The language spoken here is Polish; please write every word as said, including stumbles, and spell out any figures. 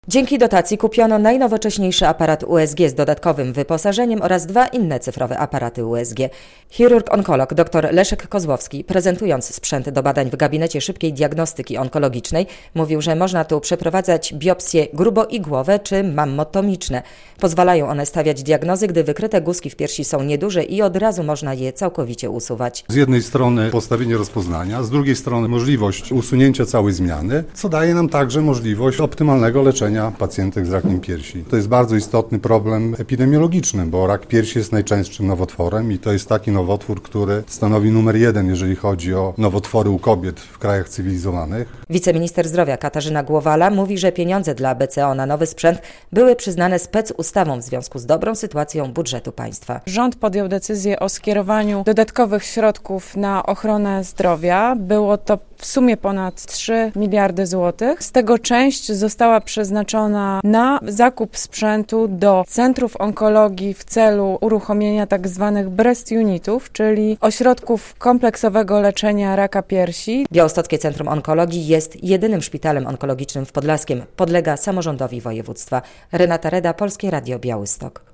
Dzięki dotacji kupiono najnowocześniejszy aparat U S G z dodatkowym wyposażeniem oraz dwa inne cyfrowe aparaty U S G. Chirurg-onkolog dr Leszek Kozłowski, prezentując sprzęt do badań w gabinecie szybkiej diagnostyki onkologicznej, mówił, że można tu przeprowadzać biopsje gruboigłowe czy mammotomiczne. Pozwalają one stawiać diagnozy, gdy wykryte guzki w piersi są nieduże i od razu można je całkowicie usuwać. Z jednej strony postawienie rozpoznania, z drugiej strony możliwość usunięcia całej zmiany, co daje nam także możliwość optymalnego leczenia pacjentek z rakiem piersi. To jest bardzo istotny problem epidemiologiczny, bo rak piersi jest najczęstszym nowotworem i to jest taki nowotwór, który stanowi numer jeden, jeżeli chodzi o nowotwory u kobiet w krajach cywilizowanych. Wiceminister zdrowia Katarzyna Głowala mówi, że pieniądze dla B C O na nowy sprzęt były przyznane specustawą w związku z dobrą sytuacją budżetu państwa. Rząd podjął decyzję o skierowaniu dodatkowych środków na ochronę zdrowia. Było to w sumie ponad trzy miliardy złotych. Z tego część została przeznaczona na zakup sprzętu do centrów onkologii w celu uruchomienia tak zwanych breast unitów, czyli ośrodków kompleksowego leczenia raka piersi. Białostockie Centrum Onkologii jest jedynym szpitalem onkologicznym w Podlaskiem. Podlega samorządowi województwa. Renata Reda, Polskie Radio Białystok.